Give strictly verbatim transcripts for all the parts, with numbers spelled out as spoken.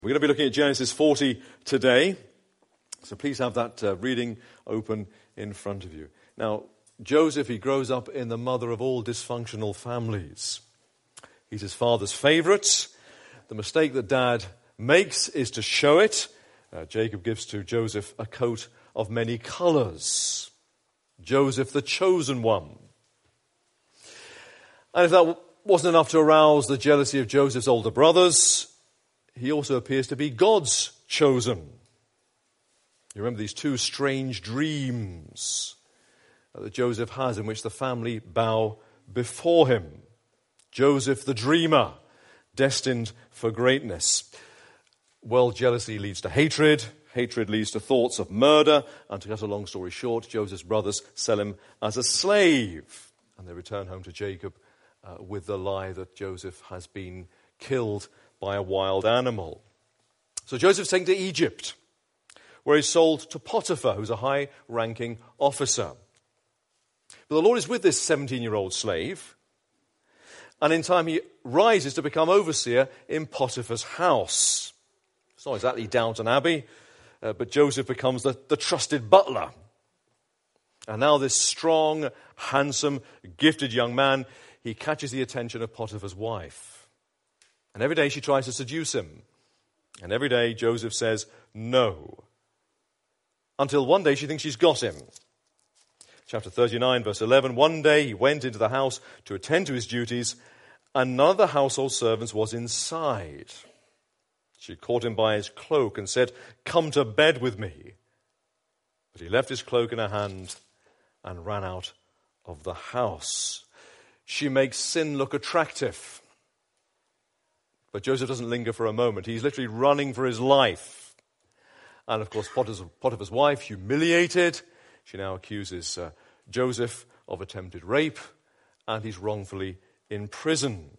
We're going to be looking at Genesis forty today, so please have that uh, reading open in front of you. Now, Joseph, he grows up in the mother of all dysfunctional families. He's his father's favorite. The mistake that dad makes is to show it. Uh, Jacob gives to Joseph a coat of many colors. Joseph, the chosen one. And if that wasn't enough to arouse the jealousy of Joseph's older brothers, he also appears to be God's chosen. You remember these two strange dreams that Joseph has in which the family bow before him. Joseph the dreamer, destined for greatness. Well, jealousy leads to hatred. Hatred leads to thoughts of murder. And to cut a long story short, Joseph's brothers sell him as a slave. And they return home to Jacob uh, with the lie that Joseph has been killed by a wild animal. So Joseph's taken to Egypt, where he's sold to Potiphar, who's a high-ranking officer. But the Lord is with this seventeen-year-old slave, and in time he rises to become overseer in Potiphar's house. It's not exactly Downton Abbey, uh, but Joseph becomes the, the trusted butler. And now this strong, handsome, gifted young man, he catches the attention of Potiphar's wife. And every day she tries to seduce him. And every day Joseph says no. Until one day she thinks she's got him. Chapter thirty-nine, verse eleven. One day he went into the house to attend to his duties, and none of the household servants was inside. She caught him by his cloak and said, "Come to bed with me." But he left his cloak in her hand and ran out of the house. She makes sin look attractive. But Joseph doesn't linger for a moment. He's literally running for his life. And of course, Potiphar's, Potiphar's wife, humiliated, she now accuses uh, Joseph of attempted rape, and he's wrongfully imprisoned.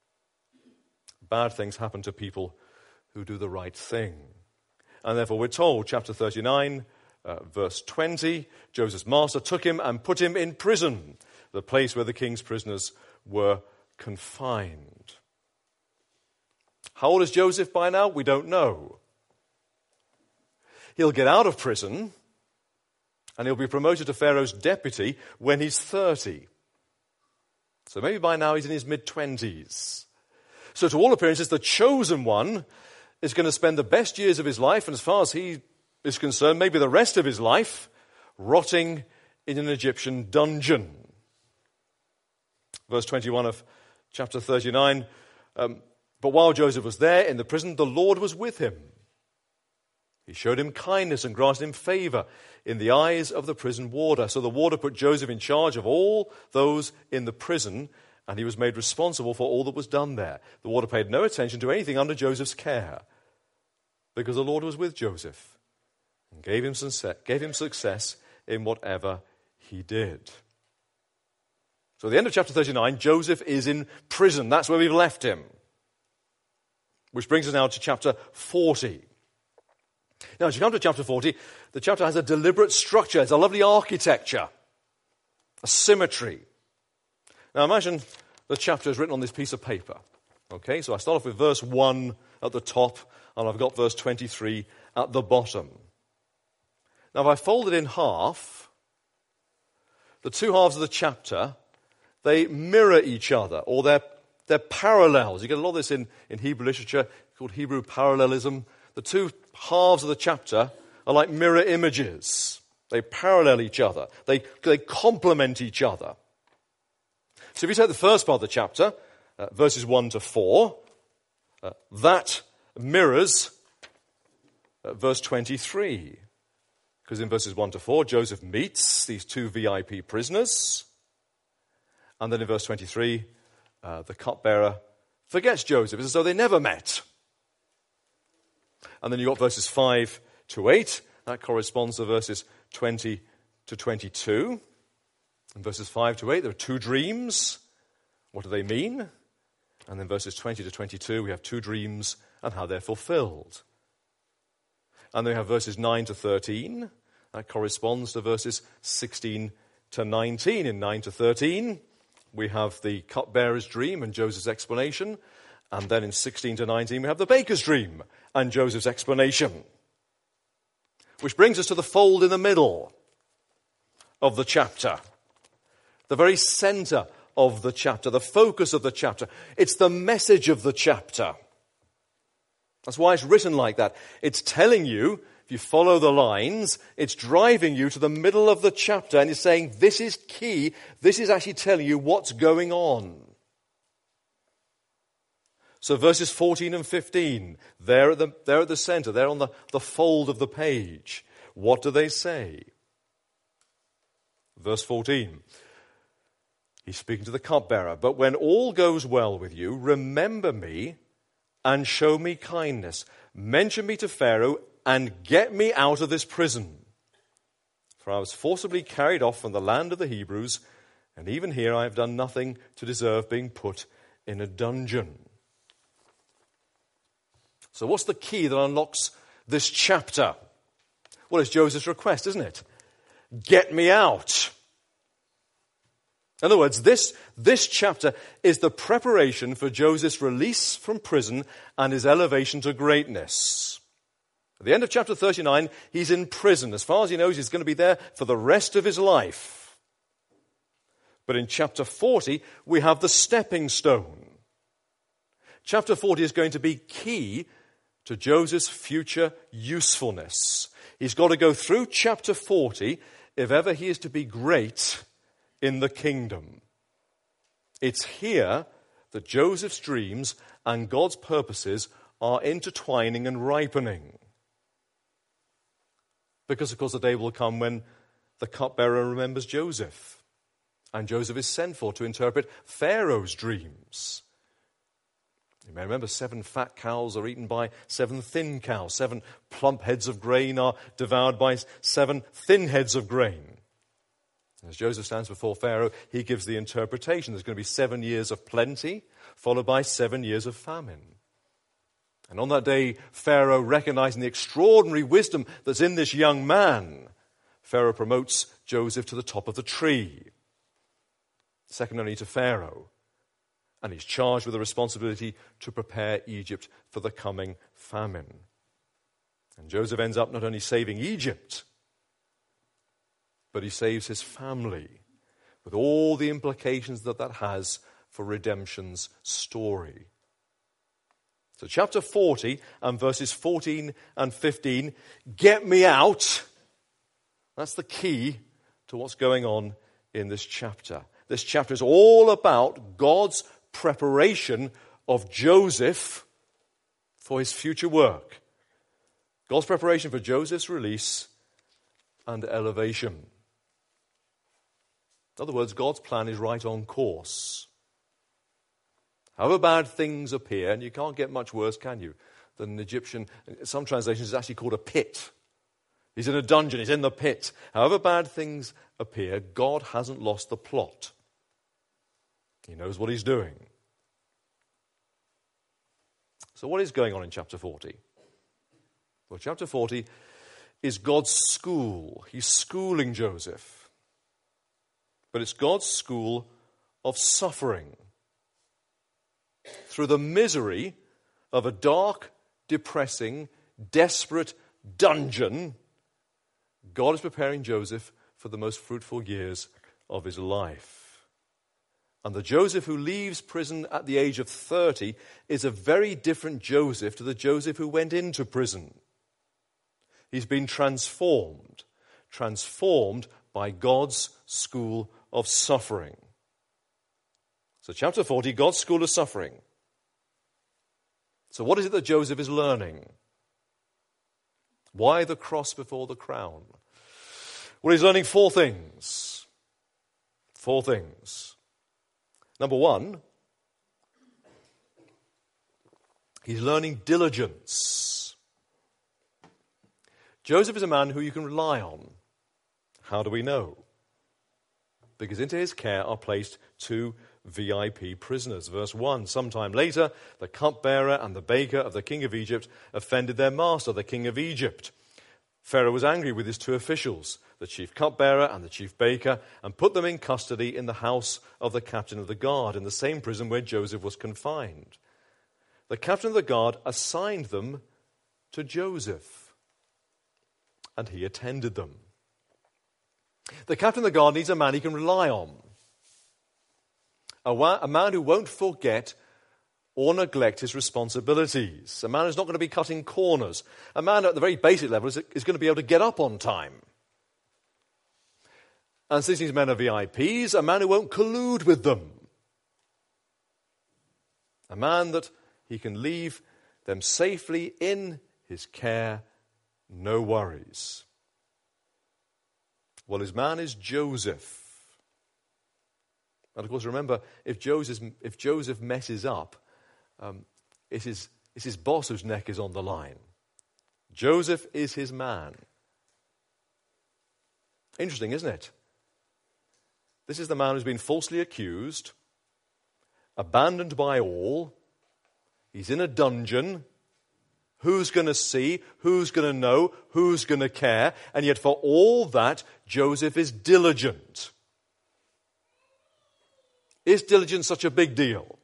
Bad things happen to people who do the right thing. And therefore we're told, chapter thirty-nine, uh, verse twenty, Joseph's master took him and put him in prison, the place where the king's prisoners were confined. How old is Joseph by now? We don't know. He'll get out of prison and he'll be promoted to Pharaoh's deputy when he's thirty. So maybe by now he's in his mid-twenties. So to all appearances, the chosen one is going to spend the best years of his life, and as far as he is concerned, maybe the rest of his life, rotting in an Egyptian dungeon. Verse twenty-one of chapter thirty-nine, um, but while Joseph was there in the prison, the Lord was with him. He showed him kindness and granted him favor in the eyes of the prison warder. So the warder put Joseph in charge of all those in the prison, and he was made responsible for all that was done there. The warder paid no attention to anything under Joseph's care, because the Lord was with Joseph and gave him success, gave him success in whatever he did. So at the end of chapter thirty-nine, Joseph is in prison. That's where we've left him. Which brings us now to chapter forty. Now, as you come to chapter forty, the chapter has a deliberate structure. It's a lovely architecture, a symmetry. Now, imagine the chapter is written on this piece of paper. Okay, so I start off with verse one at the top, and I've got verse twenty-three at the bottom. Now, if I fold it in half, the two halves of the chapter, they mirror each other, or they're They're parallels. You get a lot of this in, in Hebrew literature, called Hebrew parallelism. The two halves of the chapter are like mirror images. They parallel each other. They, they complement each other. So if you take the first part of the chapter, uh, verses one to four, uh, that mirrors uh, verse twenty-three. Because in verses one to four, Joseph meets these two V I P prisoners. And then in verse twenty-three, Uh, the cupbearer forgets Joseph. It's as though they never met. And then you've got verses five to eight. That corresponds to verses twenty to twenty-two. In verses five to eight, there are two dreams. What do they mean? And then verses twenty to twenty-two, we have two dreams and how they're fulfilled. And then we have verses nine to thirteen. That corresponds to verses sixteen to nineteen. In nine to thirteen, we have the cupbearer's dream and Joseph's explanation. And then in sixteen to nineteen, we have the baker's dream and Joseph's explanation. Which brings us to the fold in the middle of the chapter. The very center of the chapter, the focus of the chapter. It's the message of the chapter. That's why it's written like that. It's telling you, if you follow the lines, it's driving you to the middle of the chapter and it's saying, this is key. This is actually telling you what's going on. So verses fourteen and fifteen, they're at the, they're at the center. They're on the, the fold of the page. What do they say? Verse fourteen. He's speaking to the cupbearer. But when all goes well with you, remember me and show me kindness. Mention me to Pharaoh and get me out of this prison. For I was forcibly carried off from the land of the Hebrews, and even here I have done nothing to deserve being put in a dungeon. So what's the key that unlocks this chapter? Well, it's Joseph's request, isn't it? Get me out. In other words, this, this chapter is the preparation for Joseph's release from prison and his elevation to greatness. At the end of chapter thirty-nine, he's in prison. As far as he knows, he's going to be there for the rest of his life. But in chapter forty, we have the stepping stone. Chapter forty is going to be key to Joseph's future usefulness. He's got to go through chapter forty if ever he is to be great in the kingdom. It's here that Joseph's dreams and God's purposes are intertwining and ripening. Because, of course, the day will come when the cupbearer remembers Joseph. And Joseph is sent for to interpret Pharaoh's dreams. You may remember seven fat cows are eaten by seven thin cows. Seven plump heads of grain are devoured by seven thin heads of grain. As Joseph stands before Pharaoh, he gives the interpretation. There's going to be seven years of plenty, followed by seven years of famine. And on that day, Pharaoh, recognizing the extraordinary wisdom that's in this young man, Pharaoh promotes Joseph to the top of the tree, second only to Pharaoh. And he's charged with the responsibility to prepare Egypt for the coming famine. And Joseph ends up not only saving Egypt, but he saves his family, with all the implications that that has for redemption's story. So chapter forty and verses fourteen and fifteen, get me out. That's the key to what's going on in this chapter. This chapter is all about God's preparation of Joseph for his future work. God's preparation for Joseph's release and elevation. In other words, God's plan is right on course. However bad things appear, and you can't get much worse, can you, than an Egyptian, some translations it's actually called a pit. He's in a dungeon, he's in the pit. However bad things appear, God hasn't lost the plot. He knows what he's doing. So what is going on in chapter forty? Well, chapter forty is God's school. He's schooling Joseph. But it's God's school of suffering. Through the misery of a dark, depressing, desperate dungeon, God is preparing Joseph for the most fruitful years of his life. And the Joseph who leaves prison at the age of thirty is a very different Joseph to the Joseph who went into prison. He's been transformed, transformed by God's school of suffering. So chapter forty, God's school of suffering. So what is it that Joseph is learning? Why the cross before the crown? Well, he's learning four things. Four things. Number one, he's learning diligence. Joseph is a man who you can rely on. How do we know? Because into his care are placed two V I P prisoners. Verse one, sometime later, the cupbearer and the baker of the king of Egypt offended their master, the king of Egypt. Pharaoh was angry with his two officials, the chief cupbearer and the chief baker, and put them in custody in the house of the captain of the guard, in the same prison where Joseph was confined. the captain of the guard assigned them to Joseph, and he attended them. The captain of the guard needs a man he can rely on. A, wa- a man who won't forget or neglect his responsibilities. A man who's not going to be cutting corners. A man at the very basic level is, is going to be able to get up on time. And since these men are V I Ps, a man who won't collude with them. A man that he can leave them safely in his care, no worries. Well, his man is Joseph. And of course, remember, if Joseph, if Joseph messes up, um, it's, his, it's his boss whose neck is on the line. Joseph is his man. Interesting, isn't it? This is the man who's been falsely accused, abandoned by all. He's in a dungeon. Who's going to see? Who's going to know? Who's going to care? And yet for all that, Joseph is diligent. Is diligence such a big deal?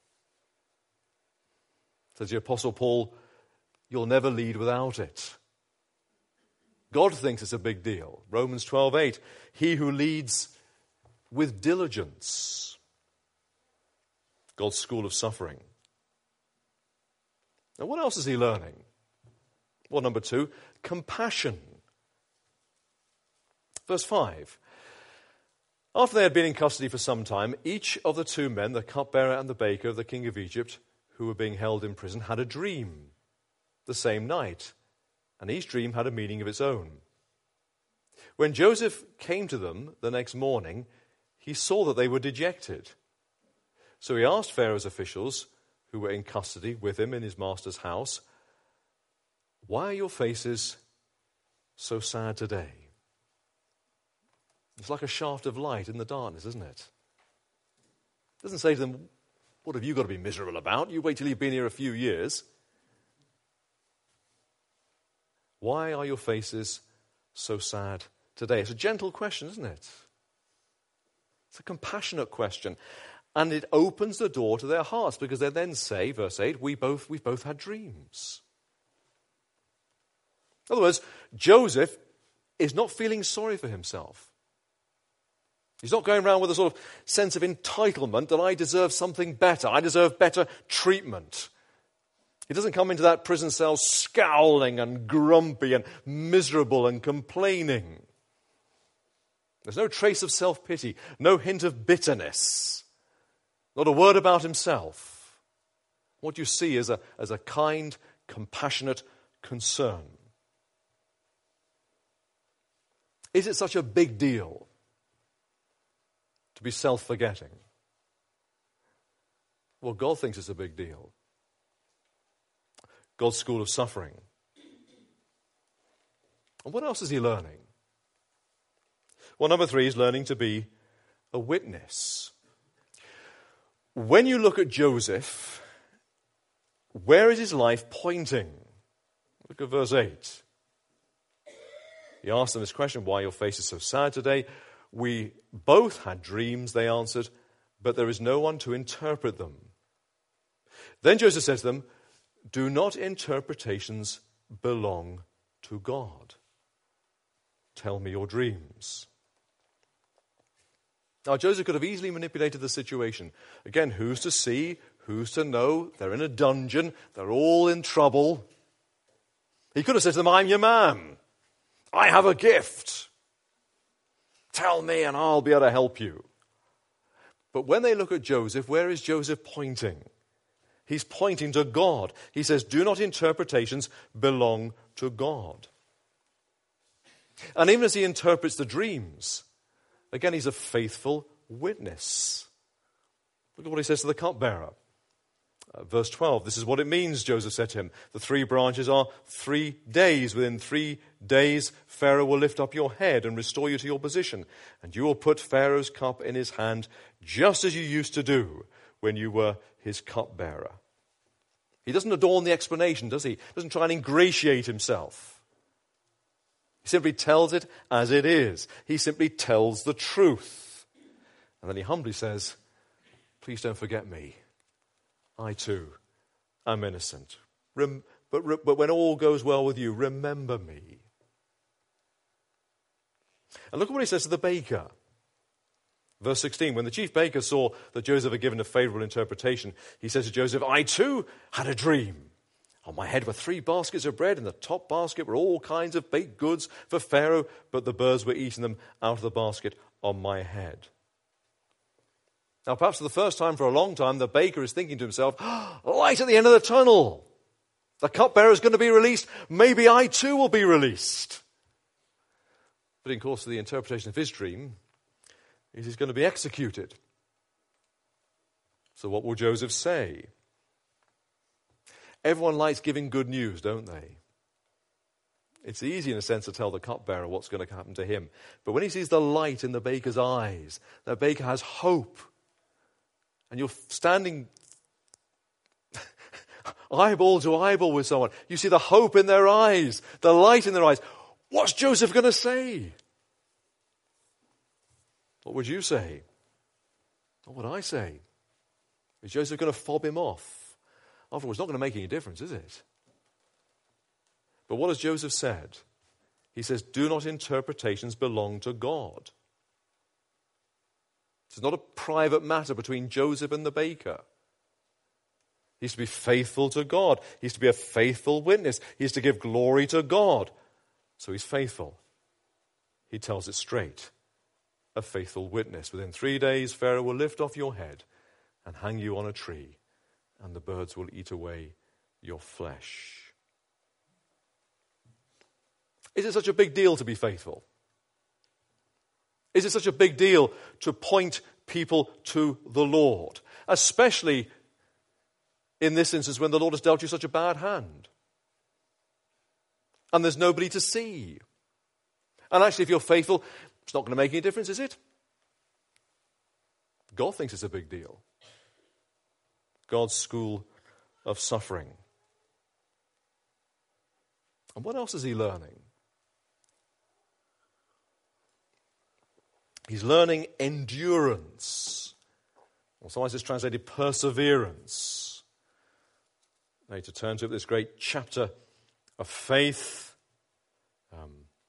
Says the Apostle Paul, you'll never lead without it. God thinks it's a big deal. Romans twelve eight, he who leads with diligence. God's school of suffering. Now, what else is he learning? Well, number two, compassion. Verse five. After they had been in custody for some time, each of the two men, the cupbearer and the baker of the king of Egypt, who were being held in prison, had a dream the same night, and each dream had a meaning of its own. When Joseph came to them the next morning, he saw that they were dejected. So he asked Pharaoh's officials, who were in custody with him in his master's house, why are your faces so sad today? It's like a shaft of light in the darkness, isn't it? It doesn't say to them, what have you got to be miserable about? You wait till you've been here a few years. Why are your faces so sad today? It's a gentle question, isn't it? It's a compassionate question. And it opens the door to their hearts, because they then say, verse eight, we both, we've both had dreams. In other words, Joseph is not feeling sorry for himself. He's not going around with a sort of sense of entitlement that I deserve something better. I deserve better treatment. He doesn't come into that prison cell scowling and grumpy and miserable and complaining. There's no trace of self-pity, no hint of bitterness, not a word about himself. What you see is a, as a kind, compassionate concern. Is it such a big deal to be self-forgetting? Well, God thinks it's a big deal. God's school of suffering. And what else is he learning? Well, number three is learning to be a witness. When you look at Joseph, where is his life pointing? Look at verse eight. He asked them this question, why are your faces so sad today? We both had dreams, they answered, but there is no one to interpret them. Then Joseph said to them, do not interpretations belong to God? Tell me your dreams. Now, Joseph could have easily manipulated the situation. Again, who's to see? Who's to know? They're in a dungeon. They're all in trouble. He could have said to them, I'm your man. I have a gift. Tell me and I'll be able to help you. But when they look at Joseph, where is Joseph pointing? He's pointing to God. He says, do not interpretations belong to God? And even as he interprets the dreams, again, he's a faithful witness. Look at what he says to the cupbearer. Uh, verse twelve, this is what it means, Joseph said to him. The three branches are three days. Within three days, Pharaoh will lift up your head and restore you to your position. And you will put Pharaoh's cup in his hand, just as you used to do when you were his cupbearer. He doesn't adorn the explanation, does he? He doesn't try and ingratiate himself. He simply tells it as it is. He simply tells the truth. And then he humbly says, please don't forget me. I too am innocent. Rem- but, re- but when all goes well with you, remember me. And look at what he says to the baker. Verse sixteen, when the chief baker saw that Joseph had given a favorable interpretation, he says to Joseph, I too had a dream. On my head were three baskets of bread. In the top basket were all kinds of baked goods for Pharaoh, but the birds were eating them out of the basket on my head. Now, perhaps for the first time for a long time, the baker is thinking to himself, oh, light at the end of the tunnel. The cupbearer is going to be released. Maybe I too will be released. But in course of the interpretation of his dream, he's going to be executed. So what will Joseph say? Everyone likes giving good news, don't they? It's easy in a sense to tell the cupbearer what's going to happen to him. But when he sees the light in the baker's eyes, the baker has hope. And you're standing eyeball to eyeball with someone. You see the hope in their eyes, the light in their eyes. What's Joseph going to say? What would you say? What would I say? Is Joseph going to fob him off? After all, it's not going to make any difference, is it? But what has Joseph said? He says, do not interpretations belong to God? It's not a private matter between Joseph and the baker. He's to be faithful to God. He's to be a faithful witness. He's to give glory to God. So he's faithful. He tells it straight. A faithful witness. Within three days, Pharaoh will lift off your head and hang you on a tree, and the birds will eat away your flesh. Is it such a big deal to be faithful? Is it such a big deal to point people to the Lord? Especially in this instance when the Lord has dealt you such a bad hand. And there's nobody to see. And actually, if you're faithful, it's not going to make any difference, is it? God thinks it's a big deal. God's school of suffering. And what else is he learning? He's learning endurance. Or sometimes it's translated perseverance. I need to turn to this great chapter of faith. Um,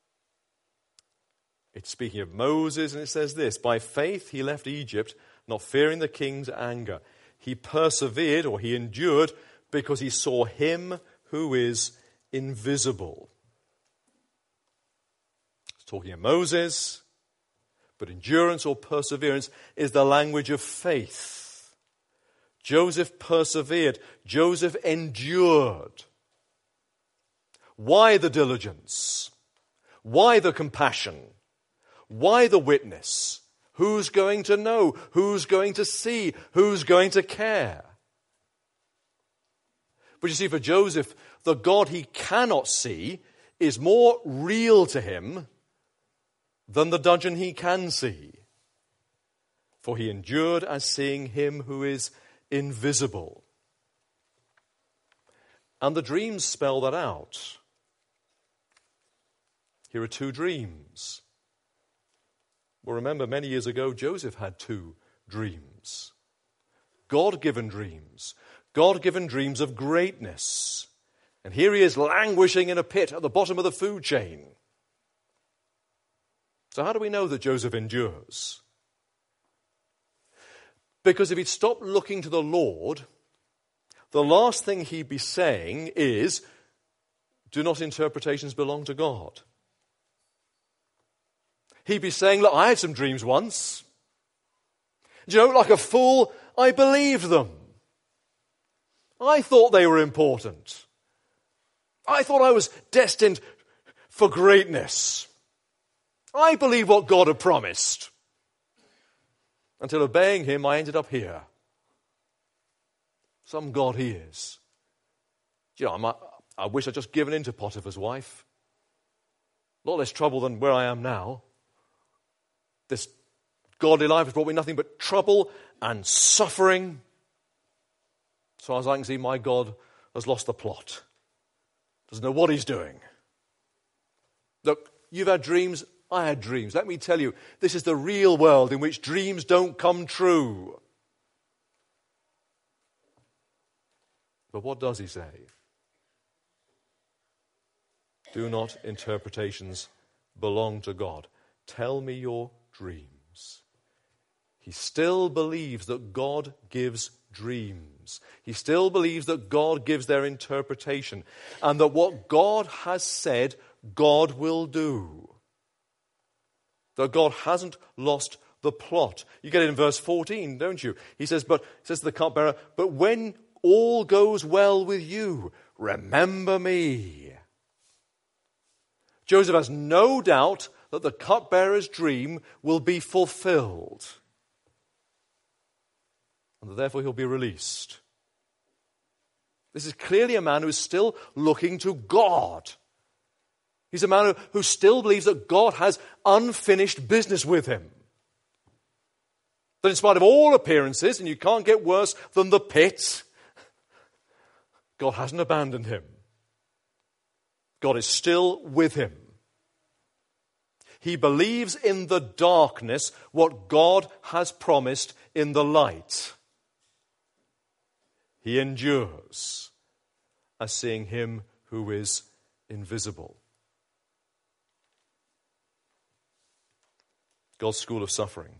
it's speaking of Moses, and it says this, by faith he left Egypt, not fearing the king's anger. He persevered, or he endured, because he saw him who is invisible. It's talking of Moses, but endurance or perseverance is the language of faith. Joseph persevered. Joseph endured. Why the diligence? Why the compassion? Why the witness? Who's going to know? Who's going to see? Who's going to care? But you see, for Joseph, the God he cannot see is more real to him than the dungeon he can see. For he endured as seeing him who is invisible. And the dreams spell that out. Here are two dreams. Well, remember, many years ago, Joseph had two dreams. God-given dreams. God-given dreams of greatness. And here he is languishing in a pit at the bottom of the food chain. So how do we know that Joseph endures? Because if he'd stopped looking to the Lord, the last thing he'd be saying is, do not interpretations belong to God? He'd be saying, look, I had some dreams once. Do you know, like a fool, I believed them. I thought they were important. I thought I was destined for greatness. I believed what God had promised. Until obeying him, I ended up here. Some God he is. Do you know, I'm, I wish I'd just given in to Potiphar's wife. A lot less trouble than where I am now. This godly life has brought me nothing but trouble and suffering. As far as I can see, my God has lost the plot. Doesn't know what he's doing. Look, you've had dreams, I had dreams. Let me tell you, this is the real world in which dreams don't come true. But what does he say? Do not interpretations belong to God? Tell me your dreams. He still believes that God gives dreams. He still believes that God gives their interpretation, and that what God has said, God will do. That God hasn't lost the plot. You get it in verse fourteen, don't you? He says, but says to the cupbearer, but when all goes well with you, remember me. Joseph has no doubt that the cupbearer's dream will be fulfilled, and that therefore he'll be released. This is clearly a man who is still looking to God. He's a man who, who still believes that God has unfinished business with him. That in spite of all appearances, and you can't get worse than the pit, God hasn't abandoned him. God is still with him. He believes in the darkness what God has promised in the light. He endures as seeing him who is invisible. God's school of suffering.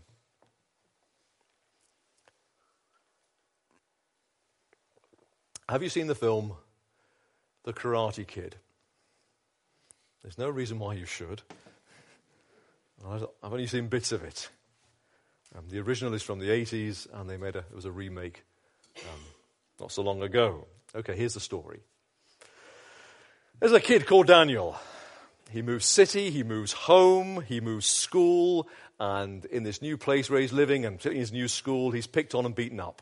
Have you seen the film The Karate Kid? There's no reason why you should. I've only seen bits of it. Um, the original is from the eighties, and they made a, it was a remake um, not so long ago. Okay, here's the story. There's a kid called Daniel. He moves city, he moves home, he moves school, and in this new place where he's living, and particularly in his new school, he's picked on and beaten up.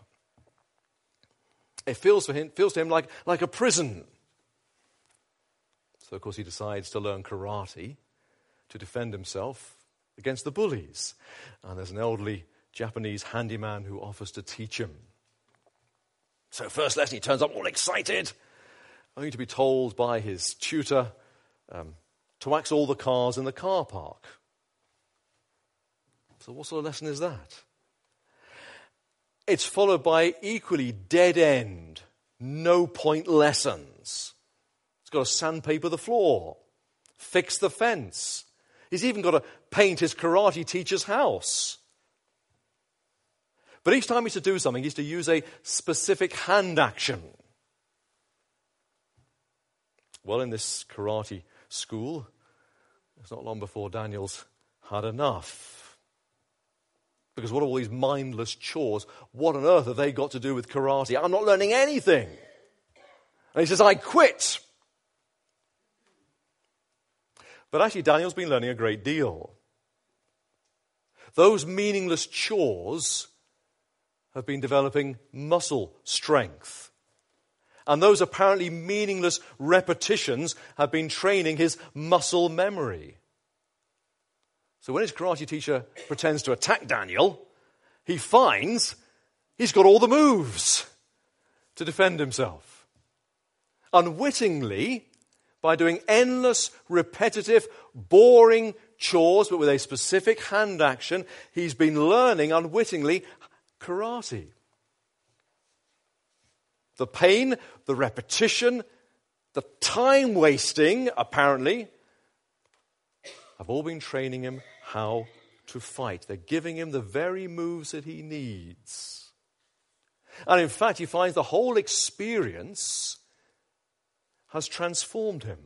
It feels for him, feels to him like, like a prison. So, of course, he decides to learn karate to defend himself against the bullies. And there's an elderly Japanese handyman who offers to teach him. So, first lesson, he turns up all excited, only to be told by his tutor um, to wax all the cars in the car park. So, what sort of lesson is that? It's followed by equally dead-end, no-point lessons. He's got to sandpaper the floor, fix the fence. He's even got to paint his karate teacher's house. But each time he's to do something, he's to use a specific hand action. Well, in this karate school, it's not long before Daniel's had enough. Because what are all these mindless chores? What on earth have they got to do with karate? I'm not learning anything. And he says, I quit. But actually, Daniel's been learning a great deal. Those meaningless chores have been developing muscle strength. And those apparently meaningless repetitions have been training his muscle memory. So when his karate teacher pretends to attack Daniel, he finds he's got all the moves to defend himself. Unwittingly, by doing endless, repetitive, boring chores, but with a specific hand action, he's been learning unwittingly karate. The pain, the repetition, the time wasting, apparently, have all been training him how to fight. They're giving him the very moves that he needs. And in fact, he finds the whole experience has transformed him.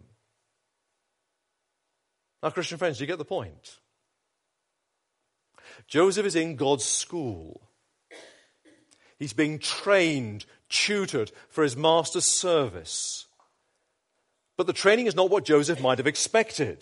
Now, Christian friends, do you get the point? Joseph is in God's school. He's being trained, tutored for his master's service. But the training is not what Joseph might have expected.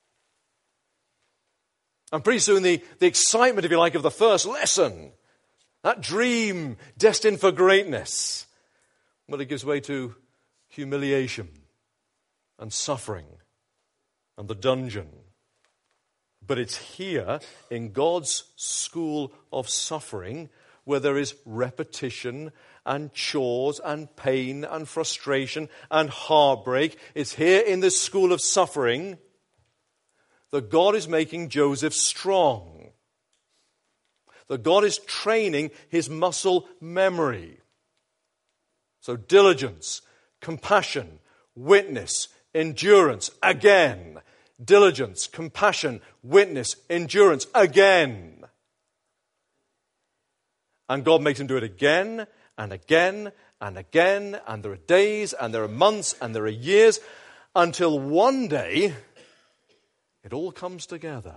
And pretty soon the, the excitement, if you like, of the first lesson, that dream destined for greatness, well, it gives way to humiliation and suffering and the dungeon. But it's here in God's school of suffering where there is repetition and chores and pain and frustration and heartbreak. It's here in this school of suffering that God is making Joseph strong. That God is training his muscle memory. So diligence, compassion, witness, endurance, again. Diligence, compassion, witness, endurance, again. And God makes him do it again and again and again, and there are days and there are months and there are years, until one day it all comes together.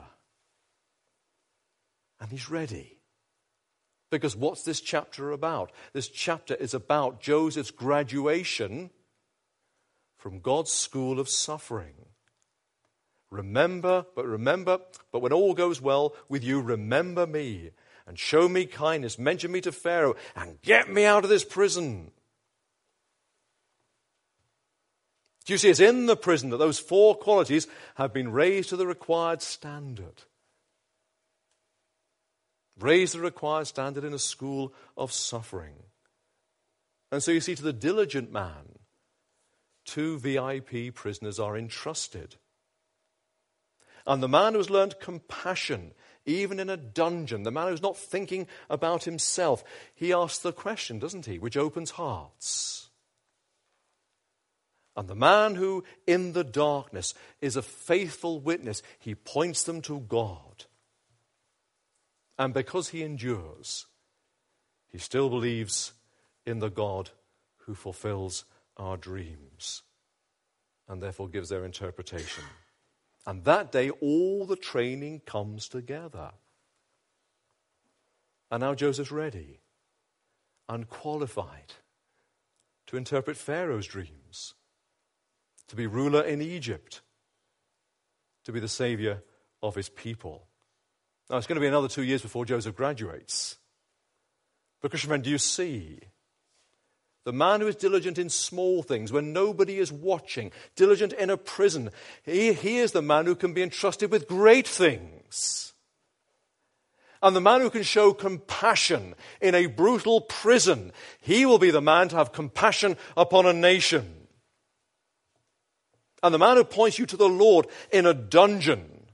And he's ready. Because what's this chapter about? This chapter is about Joseph's graduation from God's school of suffering. Remember, but remember, but when all goes well with you, remember me and show me kindness, mention me to Pharaoh, and get me out of this prison. Do you see, it's in the prison that those four qualities have been raised to the required standard. Raise the required standard in a school of suffering. And so you see, to the diligent man, two V I P prisoners are entrusted. And the man who's learned compassion, even in a dungeon, the man who's not thinking about himself, he asks the question, doesn't he, which opens hearts. And the man who, in the darkness, is a faithful witness, he points them to God. And because he endures, he still believes in the God who fulfills our dreams and therefore gives their interpretation. And that day, all the training comes together. And now Joseph's ready and qualified to interpret Pharaoh's dreams, to be ruler in Egypt, to be the savior of his people. Now, it's going to be another two years before Joseph graduates. But, Christian friend, do you see? The man who is diligent in small things, when nobody is watching, diligent in a prison, he, he is the man who can be entrusted with great things. And the man who can show compassion in a brutal prison, he will be the man to have compassion upon a nation. And the man who points you to the Lord in a dungeon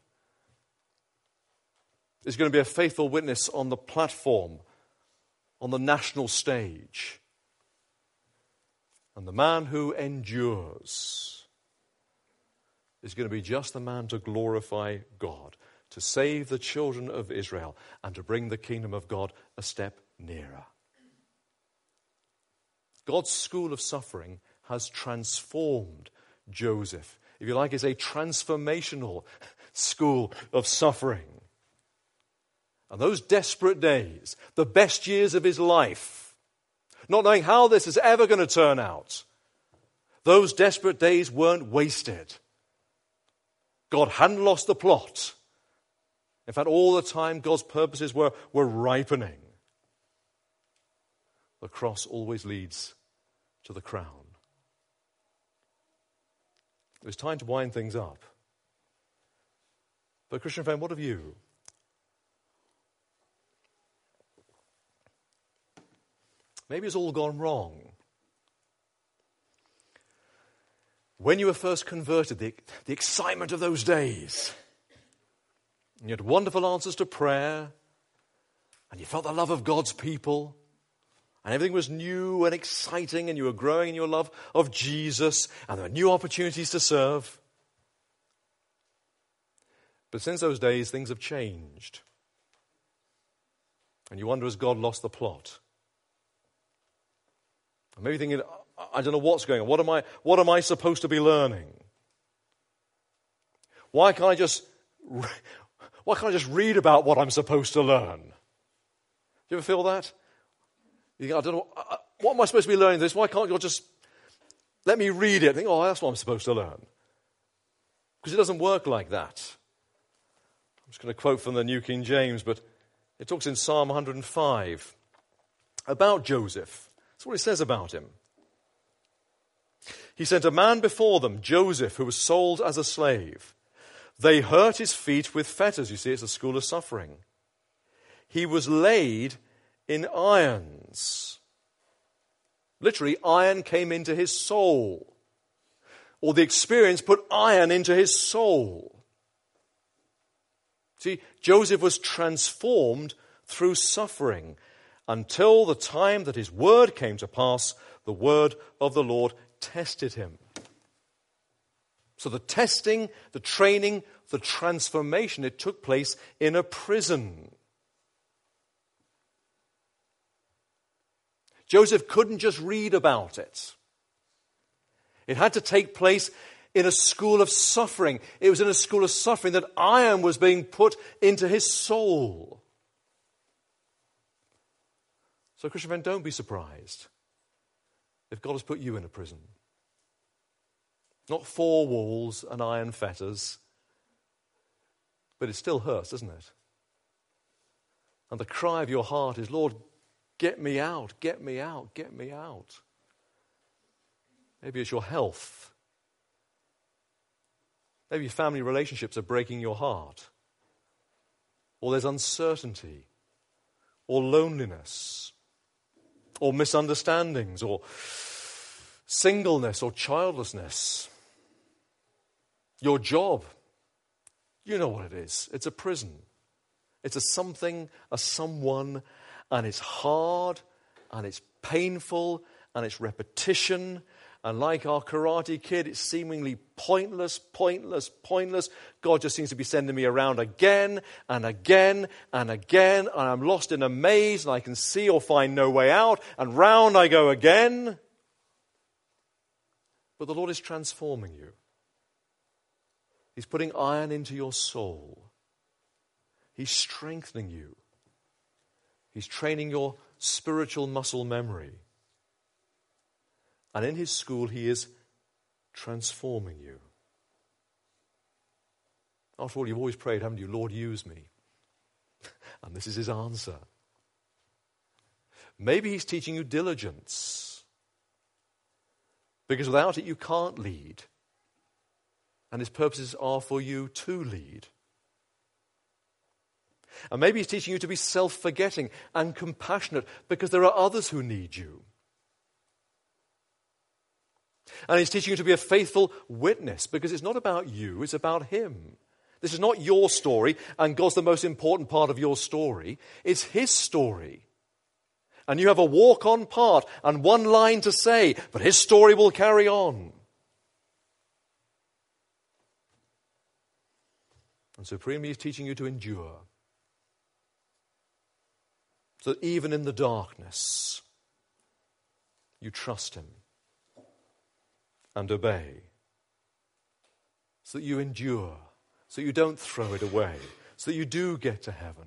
is going to be a faithful witness on the platform, on the national stage. And the man who endures is going to be just the man to glorify God, to save the children of Israel, and to bring the kingdom of God a step nearer. God's school of suffering has transformed Joseph. If you like, it's a transformational school of suffering. And those desperate days, the best years of his life, not knowing how this is ever going to turn out, those desperate days weren't wasted. God hadn't lost the plot. In fact, all the time God's purposes were, were ripening. The cross always leads to the crown. It was time to wind things up. But Christian friend, what of you? Maybe it's all gone wrong. When you were first converted, the, the excitement of those days, and you had wonderful answers to prayer, and you felt the love of God's people, and everything was new and exciting, and you were growing in your love of Jesus, and there were new opportunities to serve. But since those days, things have changed. And you wonder, has God lost the plot? Maybe thinking, I don't know what's going on. What am I, what am I supposed to be learning? Why can't I just, why can't I just read about what I'm supposed to learn? Do you ever feel that? You think, I don't know, what am I supposed to be learning this? Why can't God just let me read it and think, oh, that's what I'm supposed to learn? Because it doesn't work like that. I'm just going to quote from the New King James, but it talks in Psalm one hundred five about Joseph. That's what it says about him. He sent a man before them, Joseph, who was sold as a slave. They hurt his feet with fetters. You see, it's a school of suffering. He was laid in irons. Literally, iron came into his soul. Or the experience put iron into his soul. See, Joseph was transformed through suffering, until the time that his word came to pass the word of the Lord tested him. So the testing, the training, the transformation, it took place in a prison. Joseph couldn't just read about it. It had to take place in a school of suffering. It was in a school of suffering that iron was being put into his soul. So, Christian friend, don't be surprised if God has put you in a prison. Not four walls and iron fetters, but it still hurts, doesn't it? And the cry of your heart is, Lord, get me out, get me out, get me out. Maybe it's your health. Maybe your family relationships are breaking your heart. Or there's uncertainty, or loneliness, or misunderstandings, or singleness, or childlessness. Your job, you know what it is. It's a prison. It's a something, a someone, and it's hard, and it's painful, and it's repetition. And like our Karate Kid, it's seemingly pointless, pointless, pointless. God just seems to be sending me around again and again and again. And I'm lost in a maze and I can see or find no way out. And round I go again. But the Lord is transforming you. He's putting iron into your soul. He's strengthening you. He's training your spiritual muscle memory. And in his school, he is transforming you. After all, you've always prayed, haven't you? Lord, use me. And this is his answer. Maybe he's teaching you diligence. Because without it, you can't lead. And his purposes are for you to lead. And maybe he's teaching you to be self-forgetting and compassionate because there are others who need you. And he's teaching you to be a faithful witness because it's not about you, it's about him. This is not your story, and God's the most important part of your story. It's his story. And you have a walk-on part and one line to say, but his story will carry on. And supremely, he's teaching you to endure. So that even in the darkness, you trust him and obey. So that you endure. So you don't throw it away. So that you do get to heaven.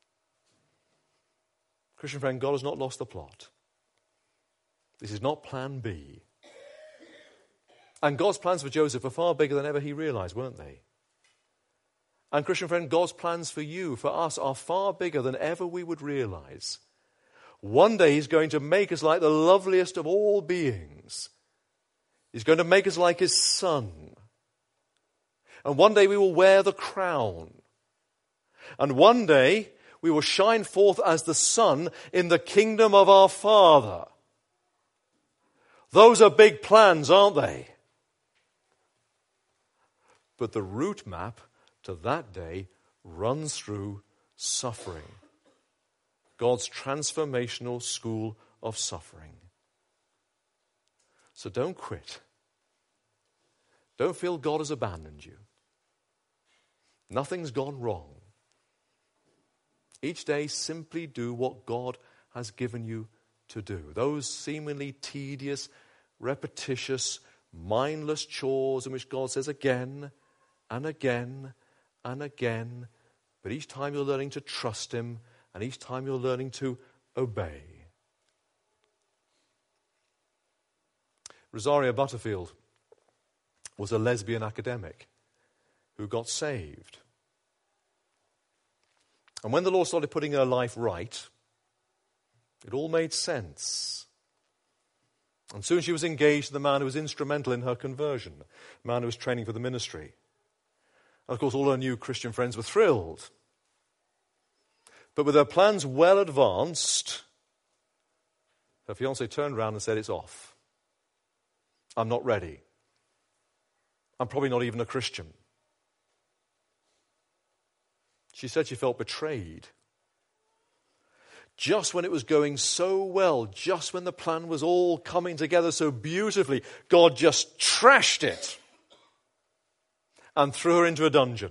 Christian friend, God has not lost the plot. This is not plan B. And God's plans for Joseph were far bigger than ever he realized, weren't they? And Christian friend, God's plans for you, for us, are far bigger than ever we would realize. One day he's going to make us like the loveliest of all beings. He's going to make us like his son. And one day we will wear the crown. And one day we will shine forth as the sun in the kingdom of our Father. Those are big plans, aren't they? But the route map to that day runs through suffering. God's transformational school of suffering. So don't quit. Don't feel God has abandoned you. Nothing's gone wrong. Each day simply do what God has given you to do. Those seemingly tedious, repetitious, mindless chores in which God says again and again and again, but each time you're learning to trust him, and each time you're learning to obey. Rosaria Butterfield was a lesbian academic who got saved. And when the Lord started putting her life right, it all made sense. And soon she was engaged to the man who was instrumental in her conversion, the man who was training for the ministry. And of course, all her new Christian friends were thrilled. But with her plans well advanced, her fiancé turned around and said, it's off. I'm not ready. I'm probably not even a Christian. She said she felt betrayed. just when it was going so well, just when the plan was all coming together so beautifully, God just trashed it and threw her into a dungeon.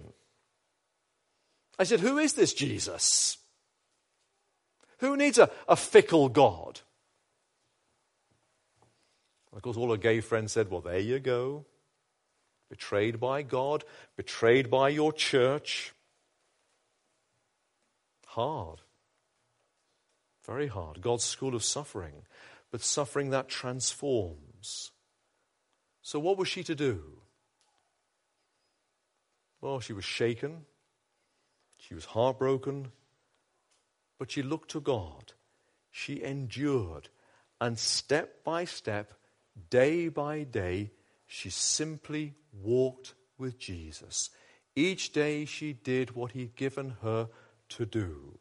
I said, who is this Jesus? Who needs a, a fickle God? Of course, all her gay friends said, well, there you go. Betrayed by God, betrayed by your church. Hard. Very hard. God's school of suffering, but suffering that transforms. So what was she to do? Well, she was shaken. She was heartbroken. But she looked to God. She endured. And step by step, day by day, she simply walked with Jesus. Each day she did what he'd given her to do.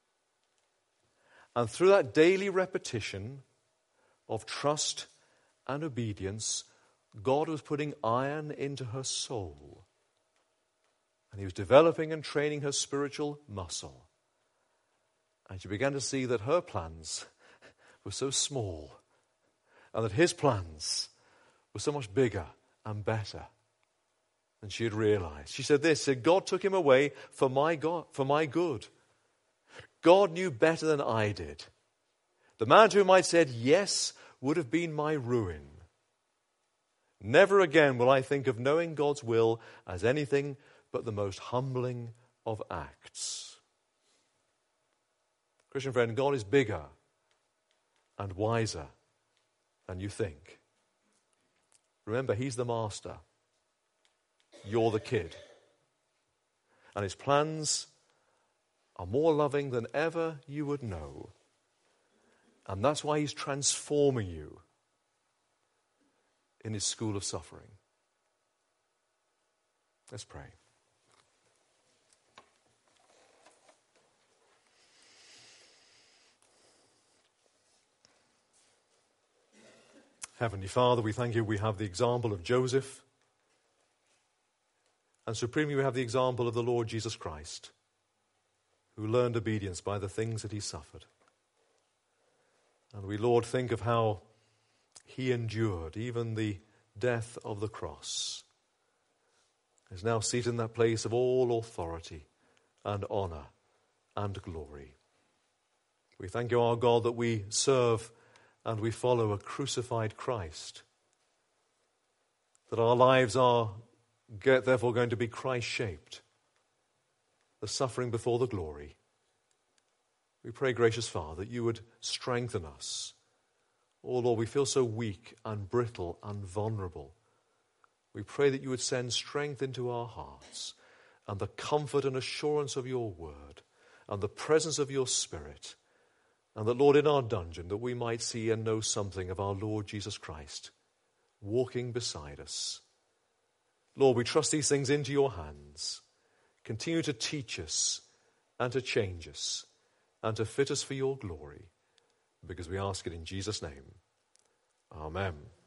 And through that daily repetition of trust and obedience, God was putting iron into her soul. And he was developing and training her spiritual muscle. And she began to see that her plans were so small, and that his plans were so much bigger and better than she had realized. She said this, said, God took him away for my God, for my good. God knew better than I did. The man to whom I said yes would have been my ruin. Never again will I think of knowing God's will as anything but the most humbling of acts. Christian friend, God is bigger and wiser than you think. Remember, he's the master. You're the kid. And his plans are more loving than ever you would know. And that's why he's transforming you in his school of suffering. Let's pray. Heavenly Father, we thank you we have the example of Joseph, and supremely we have the example of the Lord Jesus Christ, who learned obedience by the things that he suffered. And we, Lord, think of how he endured even the death of the cross. He is now seated in that place of all authority and honor and glory. We thank you, our God, that we serve and we follow a crucified Christ. That our lives are therefore going to be Christ-shaped. The suffering before the glory. We pray, gracious Father, that you would strengthen us. Oh Lord, we feel so weak and brittle and vulnerable. We pray that you would send strength into our hearts and the comfort and assurance of your word and the presence of your Spirit. And that, Lord, in our dungeon, that we might see and know something of our Lord Jesus Christ walking beside us. Lord, we trust these things into your hands. Continue to teach us and to change us and to fit us for your glory, because we ask it in Jesus' name. Amen.